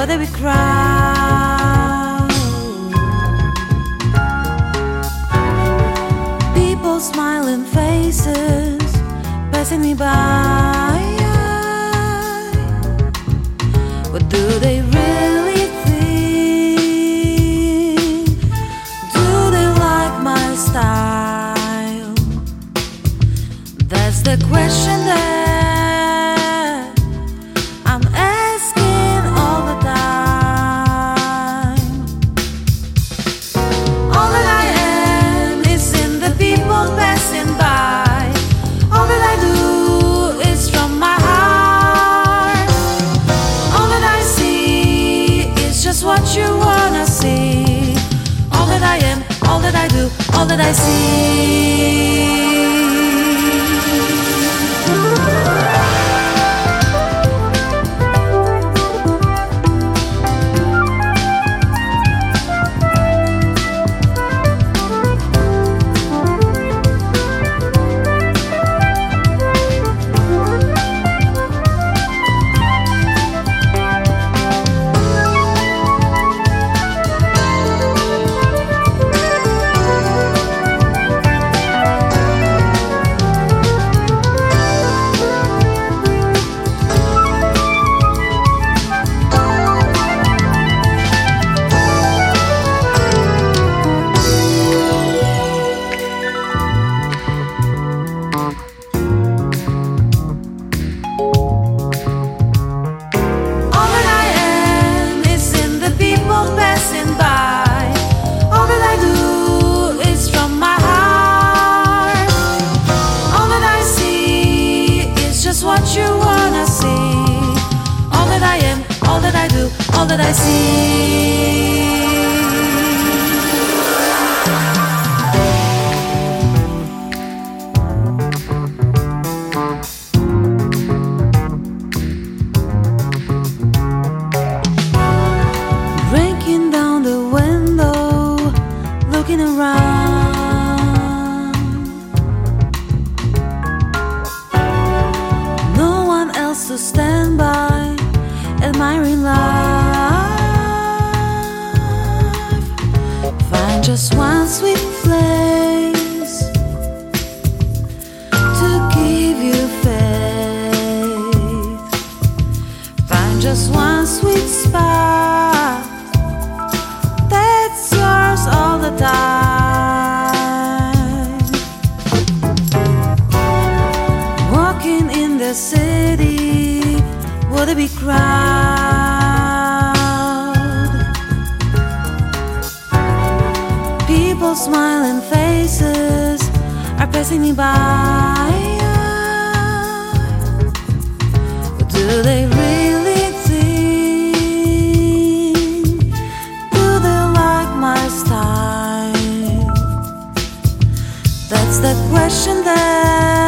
what a big crowd. People smiling faces passing me by. What do they really think? Do they like my style? That's the question that I'm asking all the time. All that I am is in the people passing by. All that I do is from my heart. All that I see is just what you wanna see. All that I am, all that I do, all that I see. What you wanna see. All that I am, all that I do, all that I see. Breaking down the window, looking around. To stand by, admiring life. Find just one sweet place to give you faith. Find just one sweet spot that's yours all the time. Walking in the city, what a big crowd. People smiling faces are passing me by. What do they really think? Do they like my style? That's the question that